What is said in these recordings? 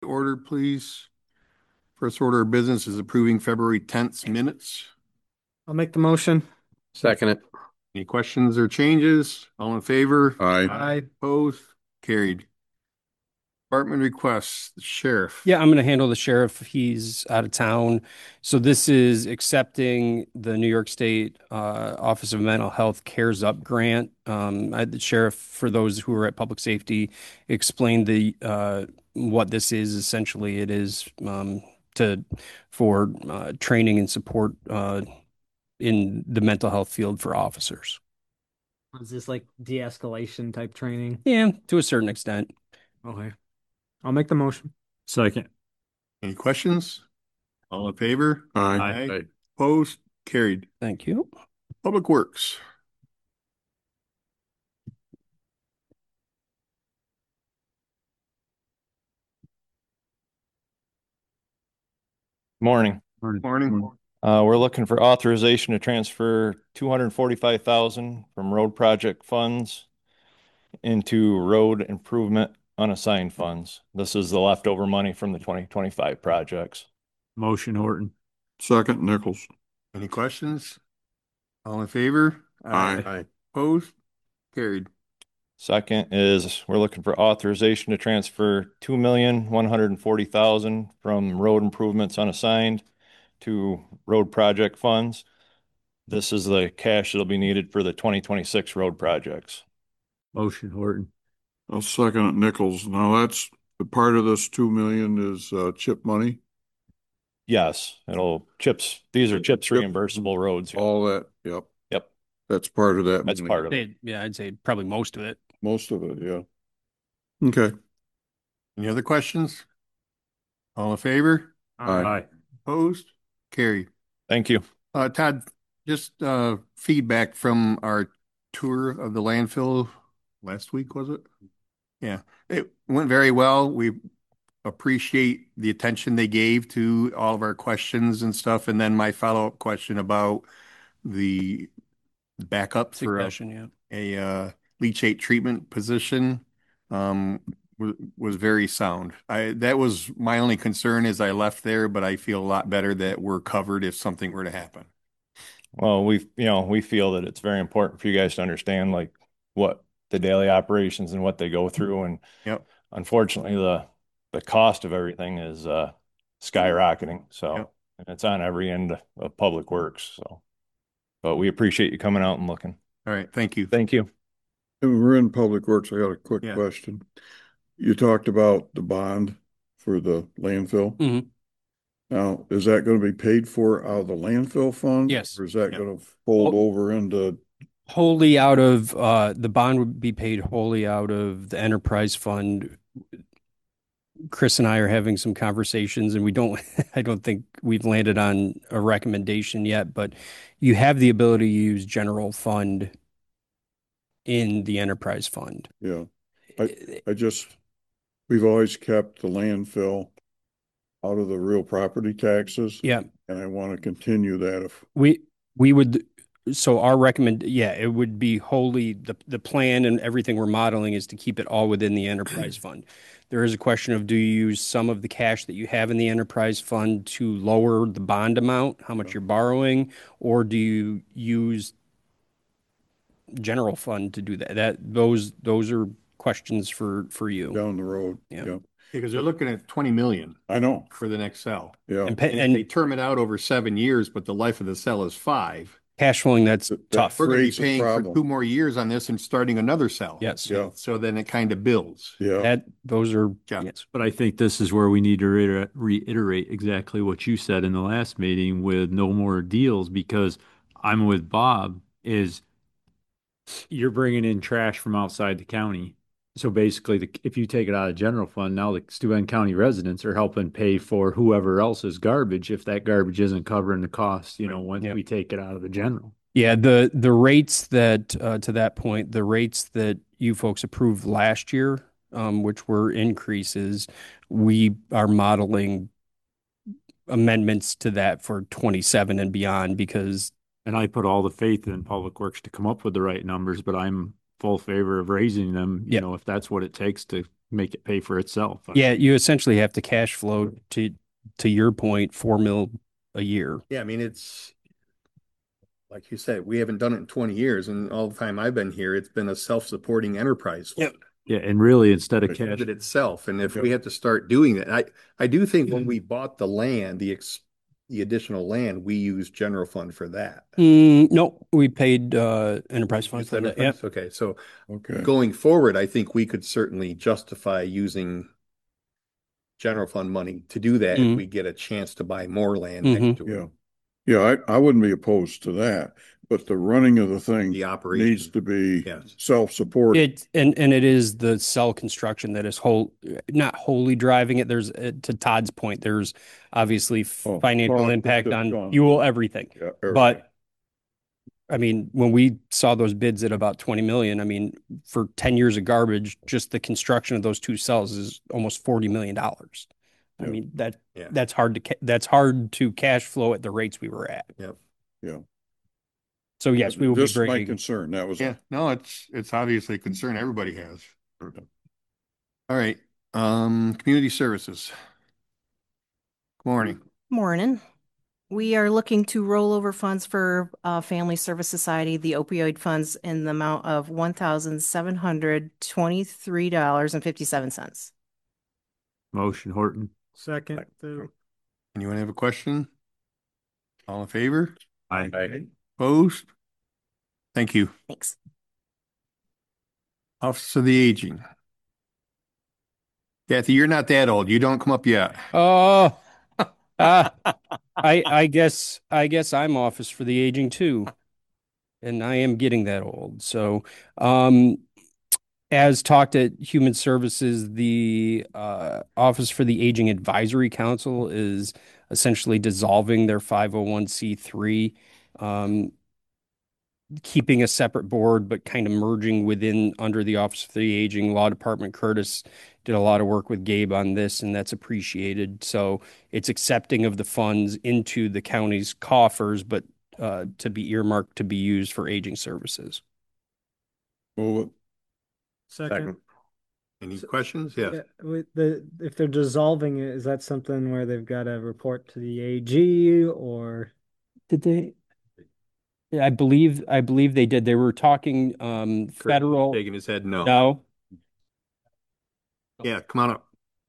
order, please. First order of business is approving February 10th minutes. I'll make the motion. Second it. Any questions or changes? All in favor? Aye. Opposed? Carried. Department requests, the sheriff. Yeah, I'm going to handle the sheriff. He's out of town. So this is accepting the New York State Office of Mental Health CARES Up grant. The sheriff, for those who are at public safety, explained the what this is. Essentially, it is for training and support in the mental health field for officers. Is this like de-escalation type training? Yeah, to a certain extent. Okay. I'll make the motion. Second. Any questions? All in favor? Aye. Opposed? Carried. Thank you. Public Works. Morning. Morning. We're looking for authorization to transfer 245,000 from road project funds into road improvement unassigned funds. This is the leftover money from the 2025 projects. Motion Horton. Second Nichols. Any questions? All in favor? Aye. Opposed? Carried. Second is we're looking for authorization to transfer 2,140,000 from road improvements unassigned to road project funds. This is the cash that'll be needed for the 2026 road projects. Motion Horton. I'll second it Nichols. Now that's the part of this 2 million is CHIP money. Yes, these are CHIPS reimbursable roads. All that. Yep. Yep. That's part of that. That's money. part of it. Yeah, I'd say probably most of it. Most of it, yeah. Okay. Any other questions? All in favor? Aye. Opposed? Carried. Thank you. Todd, just feedback from our tour of the landfill last week, was it? Yeah, it went very well. We appreciate the attention they gave to all of our questions and stuff. And then my follow-up question about the backup for Succession, yeah. a leachate treatment position was very sound. That was my only concern as I left there, but I feel a lot better that we're covered if something were to happen. Well, we feel that it's very important for you guys to understand like what the daily operations and what they go through. And Yep. unfortunately, the cost of everything is skyrocketing. So Yep. and it's on every end of public works. So, but we appreciate you coming out and looking. All right. Thank you. Thank you. And we're in Public Works. I got a quick Yeah. question. You talked about the bond for the landfill. Mhm. Now, is that going to be paid for out of the landfill fund? Yes. Or is that Yep. going to fold over into? Wholly out of the bond would be paid wholly out of the enterprise fund. Chris and I are having some conversations, and I don't think we've landed on a recommendation yet, but you have the ability to use general fund in the enterprise fund. Yeah. We've always kept the landfill out of the real property taxes. Yeah. And I want to continue that We would, so it would be wholly, the plan and everything we're modeling is to keep it all within the enterprise fund. There is a question of, do you use some of the cash that you have in the enterprise fund to lower the bond amount, how much you're borrowing, or do you use general fund to do that? Those are questions for you. down the road. Yeah. Yeah. Because they're looking at 20 million I know. for the next cell. Yeah. And And they term it out over 7 years, but the life of the cell is 5. cash flowing, that's tough. We're going to Creates be a paying for problem. 2 more years on this and starting another cell. Yes. Yeah. So then it kind of builds. Yeah. Those are, Yeah. yes. But I think this is where we need to reiterate exactly what you said in the last meeting with no more deals, because I'm with Bob, is you're bringing in trash from outside the county. So basically, if you take it out of general fund, now the Steuben County residents are helping pay for whoever else's garbage if that garbage isn't covering the cost, when Yep. we take it out of the general. Yeah, the rates that to that point, the rates that you folks approved last year, which were increases, we are modeling amendments to that for 27 and beyond, because And I put all the faith in Public Works to come up with the right numbers, but I'm full favor of raising them, Yep. if that's what it takes to make it pay for itself. Yeah, you essentially have to cash flow to your point, 4 mil a year. Yeah, I mean, it's like you said, we haven't done it in 20 years, and all the time I've been here, it's been a self-supporting enterprise Yep. Yeah, and really, instead of cash, it itself. And if we have to start doing that, I do think when we bought the land, the additional land, we used general fund for that. No, we paid enterprise fund It's for that. enterprise? Yep. Okay, so Okay. going forward, I think we could certainly justify using general fund money to do that if Mhm. we get a chance to buy more land Mhm. next to it. Yeah. Yeah, I wouldn't be opposed to that, but the running of the thing The operation. needs to be Yes. self-supporting. And it is the cell construction that is not wholly driving it. There's to Todd's point, there's obviously Oh, financial cost of impact just on gone. fuel, everything. Yeah, everything. But I mean, when we saw those bids at about 20 million, I mean, for 10 years of garbage, just the construction of those two cells is almost $40 million. I Yeah. mean, Yeah. that's hard to cash flow at the rates we were at. Yep. Yeah. So yes, we will be This is my bringing. concern. That was. Yeah, no, it's obviously a concern everybody has. All right, community services. Good morning. Morning. We are looking to roll over funds for Family Service Society, the opioid funds, in the amount of $1,723.57. motion Horton. Second, Fu. Anyone have a question? All in favor? Aye. Opposed? Thank you. Thanks. Office of the Aging. Kathy, you're not that old. You don't come up yet. Oh, I guess I'm office for the aging too, and I am getting that old. So, as talked at Human Services, the Office for the Aging Advisory Council is essentially dissolving their 501(c)(3), keeping a separate board, but kind of merging within under the Office for the Aging Law Department. Curtis did a lot of work with Gabe on this, and that's appreciated. So it's accepting of the funds into the county's coffers, but to be earmarked to be used for aging services. Move it. Second. Any questions? Yes. Yeah, if they're dissolving it, is that something where they've got to report to the AG or? Did they? Yeah, I believe they did. They were talking federal. Shaking his head no. No. Yeah, come on up.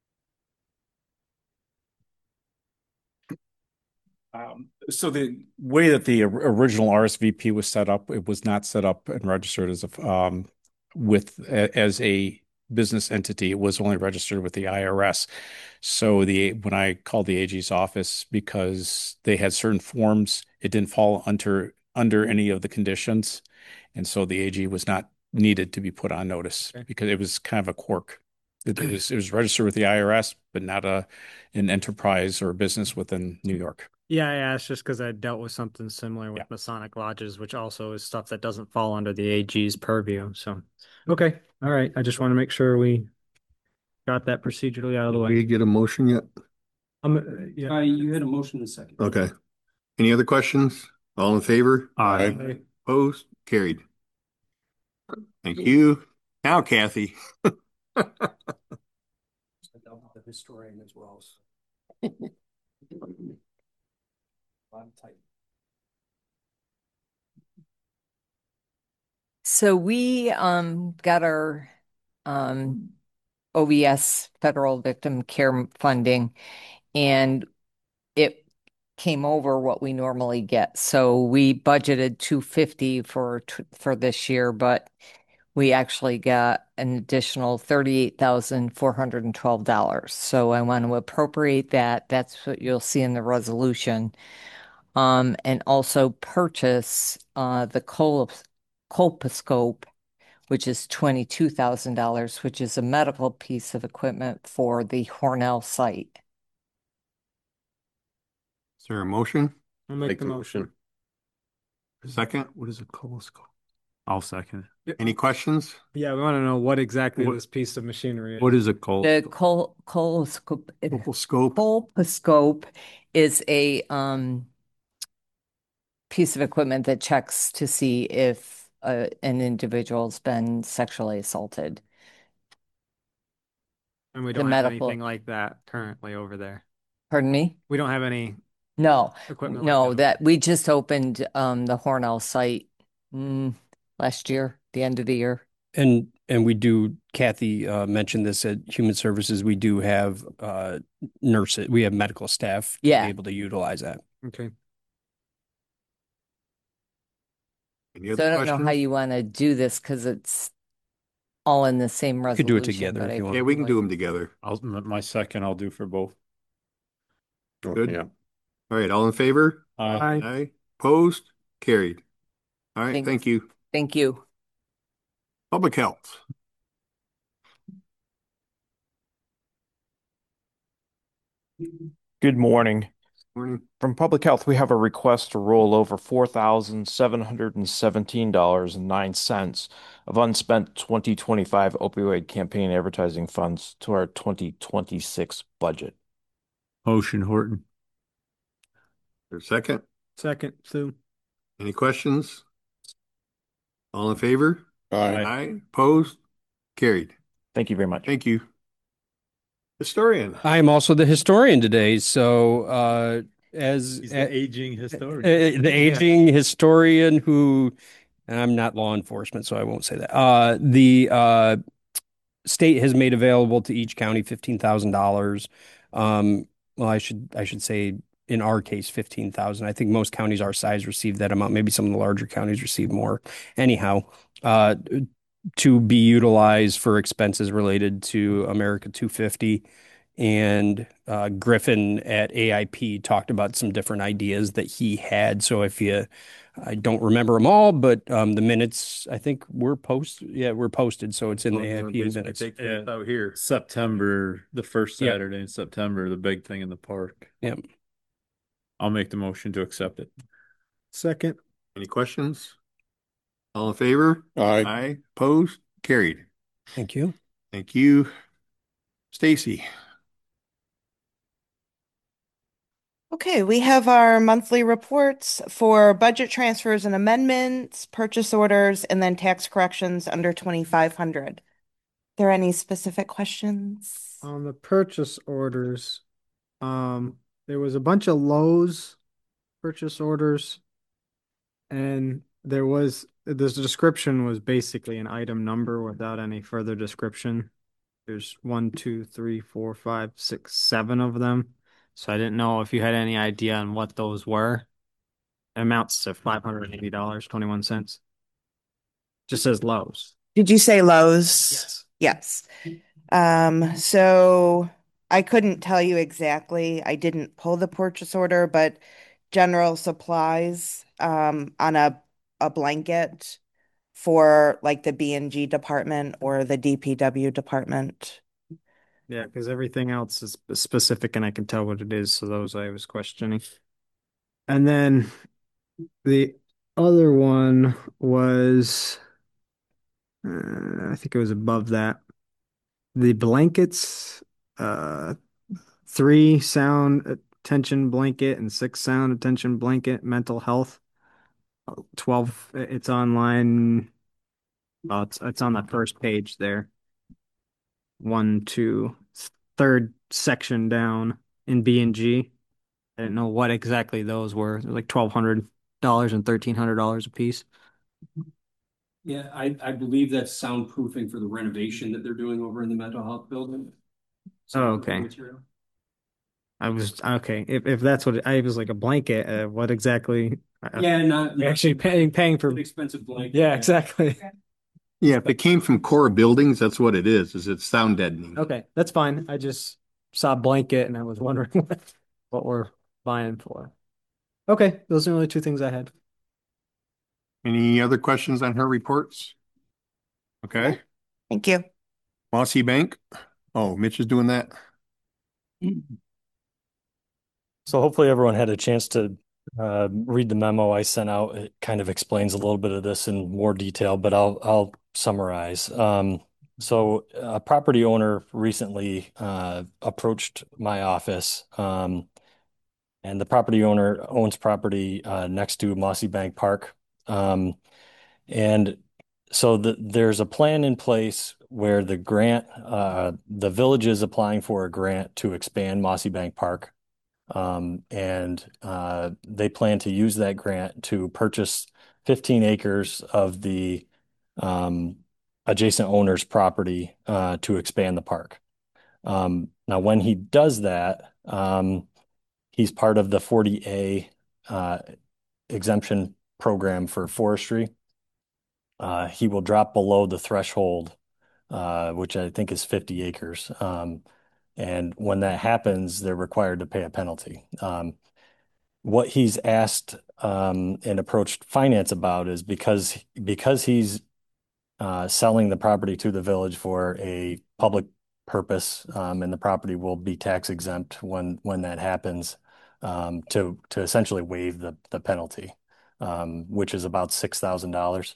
So the way that the original RSVP was set up, it was not set up and registered as as a business entity. It was only registered with the IRS. So when I called the AG's office, because they had certain forms, it didn't fall under any of the conditions, and so the AG was not needed to be put on notice because it was kind of a quirk. It was registered with the IRS, but not an enterprise or a business within New York. Yeah, I asked just because I dealt with something similar with Masonic lodges, which also is stuff that doesn't fall under the AG's purview. So, okay, all right. I just want to make sure we got that procedurally out of the Did we way. get a motion yet? Yeah. You had a motion in a second. Okay. Any other questions? All in favor? Aye. Opposed? Carried. Thank you. Now, Kathy. I dealt with the historian as well. So we got our OVS federal victim care funding, and it came over what we normally get. So we budgeted 250 for this year, but we actually got an additional $38,412. So I want to appropriate that. That's what you'll see in the resolution. And also purchase the colposcope, which is $22,000, which is a medical piece of equipment for the Hornell site. Is there a motion? I'll make the motion. Second? What is a coloscope? I'll second it. Any questions? Yeah, we want to know what exactly this piece of machinery is. What is a col? The colposcope Scope? colposcope is a piece of equipment that checks to see if an individual's been sexually assaulted. And we The don't have medical, anything like that currently over there. pardon me? We don't have any No, equipment no, like that. that we just opened the Hornell site last year, the end of the year. And we do, Kathy mentioned this at Human Services, we do have nurses, we have medical staff to be Yeah. able to utilize that. Okay. Any So other I don't know how questions? you want to do this because it's all in the same We could do it resolution. together but if you want. Yeah, we can do them together. My second I'll do for both. Good. Yeah. All right, all in favor? Aye. Aye. Opposed? Carried. All right, Thanks. thank you. Thank you. Public health. Good morning. Morning. From Public Health, we have a request to roll over $4,717.09 of unspent 2025 opioid campaign advertising funds to our 2026 budget. Motion, Horton. For a second, Second, Sue. any questions? All in favor? Aye. Aye. Opposed? Carried. Thank you very much. Thank you. Historian. I am also the historian today, so He's the aging historian. the aging historian who, and I'm not law enforcement, so I won't say that. The state has made available to each county $15,000. Well, I should say in our case 15,000. I think most counties our size receive that amount. Maybe some of the larger counties receive more. Anyhow, to be utilized for expenses related to America 250. And Griffin at AIP talked about some different ideas that he had. So I don't remember them all, but the minutes I think were posted. Yeah, we're posted, so it's in the AIP minutes. Take this out here. September, the first Yeah. Saturday in September, the big thing in the park. Yep. I'll make the motion to accept it. Second. Any questions? All in favor? Aye. Aye. Opposed? Carried. Thank you. Thank you. Stacy. Okay, we have our monthly reports for budget transfers and amendments, purchase orders, and then tax corrections under 2,500. There any specific questions? On the purchase orders, there was a bunch of Lowe's purchase orders, and the description was basically an item number without any further description. There's 1, 2, 3, 4, 5, 6, 7 of them. So I didn't know if you had any idea on what those were. It amounts to $580.21. Just says Lowe's. Did you say Lowe's? Yes. So I couldn't tell you exactly. I didn't pull the purchase order, but general supplies on a blanket for like the B&G department or the DPW department. Yeah, because everything else is specific and I can tell what it is. So those I was questioning. And then the other one was, I think it was above that. The blankets, 3 sound attention blanket and 6 sound attention blanket, mental health. 12, it's online. It's on the first page there. 1, 2, third section down in B&G. I didn't know what exactly those were. They're like $1,200 and $1,300 a piece. Yeah, I believe that's soundproofing for the renovation that they're doing over in the mental health building. Oh, okay. I was okay. If that's what I was like a blanket. What exactly? Yeah, not Actually paying for. an expensive blanket. Yeah, exactly. Yeah, if it came from core buildings, that's what it is it's sound deadening. Okay, that's fine. I just saw blanket and I was wondering what we're buying for. Okay, those are the only 2 things I had. Any other questions on her reports? Okay. Thank you. Mossy Bank. Oh, Mitch is doing that. So hopefully everyone had a chance to read the memo I sent out. It kind of explains a little bit of this in more detail, but I'll summarize. So a property owner recently approached my office, and the property owner owns property next to Mossy Bank Park. And so there's a plan in place where the village is applying for a grant to expand Mossy Bank Park. And they plan to use that grant to purchase 15 acres of the adjacent owner's property to expand the park. Now, when he does that, he's part of the 40A exemption program for forestry. He will drop below the threshold, which I think is 50 acres. And when that happens, they're required to pay a penalty. What he's asked and approached finance about is because he's selling the property to the village for a public purpose, and the property will be tax exempt when that happens, to essentially waive the penalty, which is about $6,000.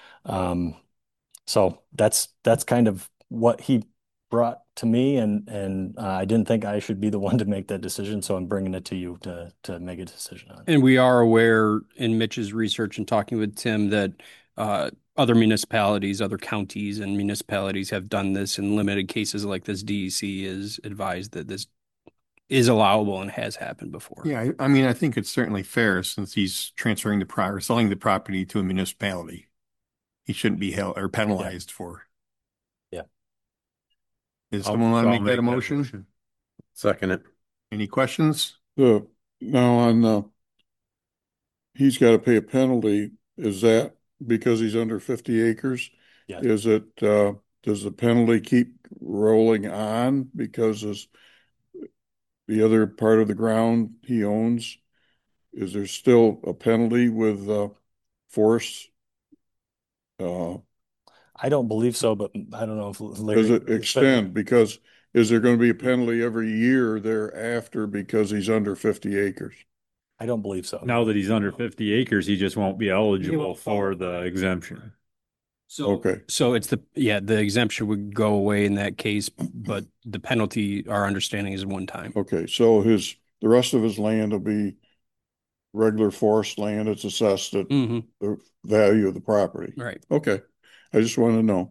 So that's kind of what he brought to me, and I didn't think I should be the one to make that decision, so I'm bringing it to you to make a decision on. And we are aware in Mitch's research and talking with Tim that other municipalities, other counties and municipalities have done this in limited cases like this. DEC is advised that this is allowable and has happened before. Yeah, I mean, I think it's certainly fair since he's transferring or selling the property to a municipality. He shouldn't be held or penalized for. Yeah. Does someone want to make that a motion? Second it. Any questions? Now on he's got to pay a penalty. Is that because he's under 50 acres? Yeah. Is it, does the penalty keep rolling on because the other part of the ground he owns? Is there still a penalty with forests? I don't believe so, but I don't know if Does it extend? Because is there going to be a penalty every year thereafter because he's under 50 acres? I don't believe so. Now that he's under 50 acres, he just won't be eligible for the exemption. So it's the exemption would go away in that case, but the penalty, our understanding, is one time. Okay, so the rest of his land will be regular forest land. It's assessed at the value of the property. Right. Okay. I just want to know.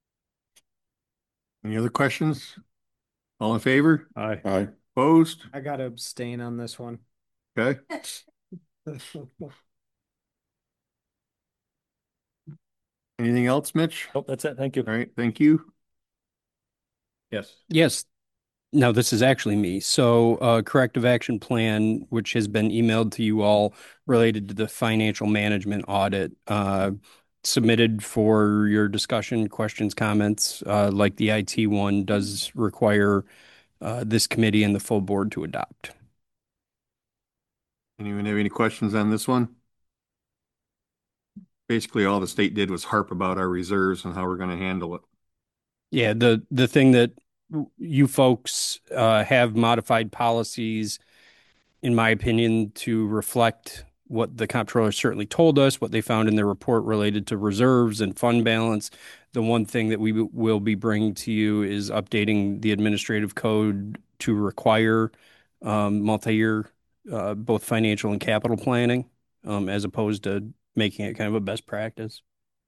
Any other questions? All in favor? Aye. Aye. Opposed? I got to abstain on this one. Okay. Anything else, Mitch? Nope, that's it. Thank you. All right, thank you. Yes. Yes. No, this is actually me. So, corrective action plan, which has been emailed to you all related to the financial management audit, submitted for your discussion, questions, comments, like the IT one does require this committee and the full board to adopt. Anyone have any questions on this one? Basically, all the state did was harp about our reserves and how we're going to handle it. Yeah, the thing that you folks have modified policies, in my opinion, to reflect what the comptroller certainly told us, what they found in their report related to reserves and fund balance. The one thing that we will be bringing to you is updating the administrative code to require multi-year both financial and capital planning, as opposed to making it kind of a best practice.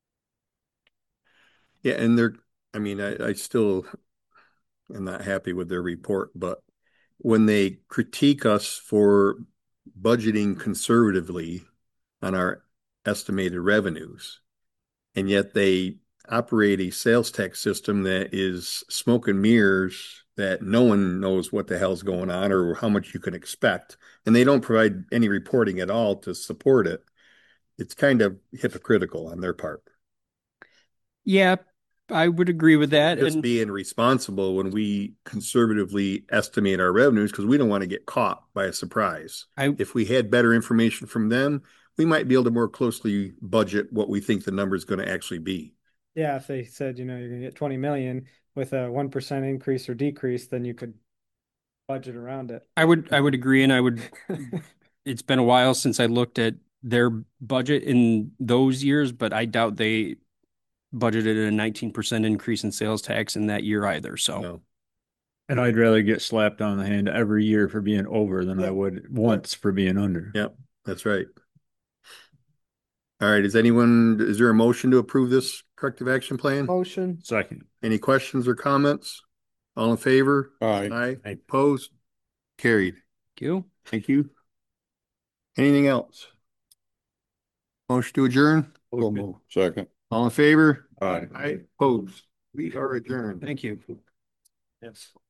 Yeah, and I still am not happy with their report, but when they critique us for budgeting conservatively on our estimated revenues, and yet they operate a sales tax system that is smoke and mirrors, that no one knows what the hell's going on or how much you can expect, and they don't provide any reporting at all to support it. It's kind of hypocritical on their part. Yeah, I would agree with that. Just being responsible when we conservatively estimate our revenues, because we don't want to get caught by a surprise. If we had better information from them, we might be able to more closely budget what we think the number is going to actually be. Yeah, if they said, you're going to get 20 million with a 1% increase or decrease, then you could budget around it. I would agree, and it's been a while since I looked at their budget in those years, but I doubt they budgeted a 19% increase in sales tax in that year either. So, No. And I'd rather get slapped on the hand every year for being over than I would once for being under. Yep, that's right. All right, is there a motion to approve this corrective action plan? Motion. Second. Any questions or comments? All in favor? Aye. Aye. Opposed? Carried. Thank you. Thank you. Anything else? Motion to adjourn? So moved. Second. All in favor? Aye. Aye. Opposed? We are adjourned. Thank you. Yes.